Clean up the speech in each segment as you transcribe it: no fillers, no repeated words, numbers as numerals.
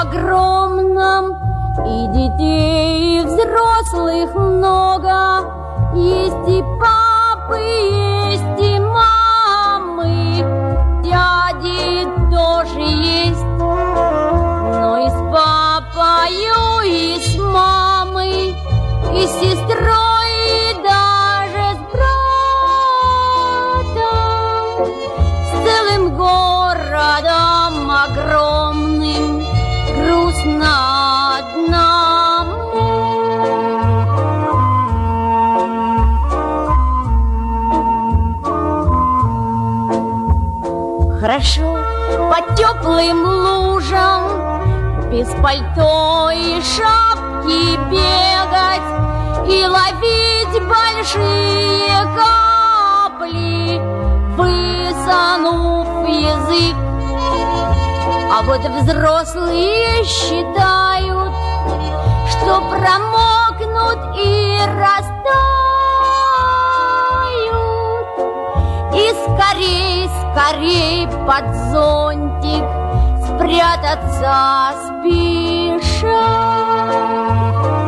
огромном, и детей, и взрослых много. Есть и папы, есть и мамы, дяди тоже есть. Но и с папою, и с мамой, и с сестрой, и даже с братом, с целым городом огромным грустно одному. Хорошо по теплым лужам без пальто и шапки бегать и ловить большие капли, высунув язык. А вот взрослые считают, что промокнут и растают, и скорей, скорей под зонтик спрятаться спешат.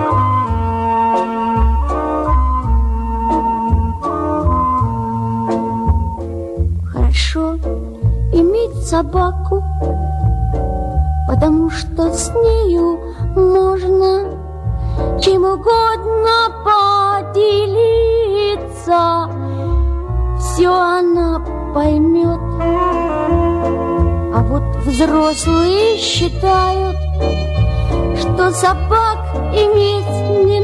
Хорошо иметь собаку, потому что с нею можно чем угодно поделиться. Все она поймет. А вот взрослые считают, что собак иметь не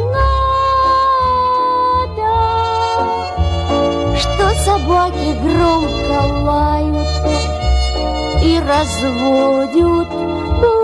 надо, что собаки громко лают и разводят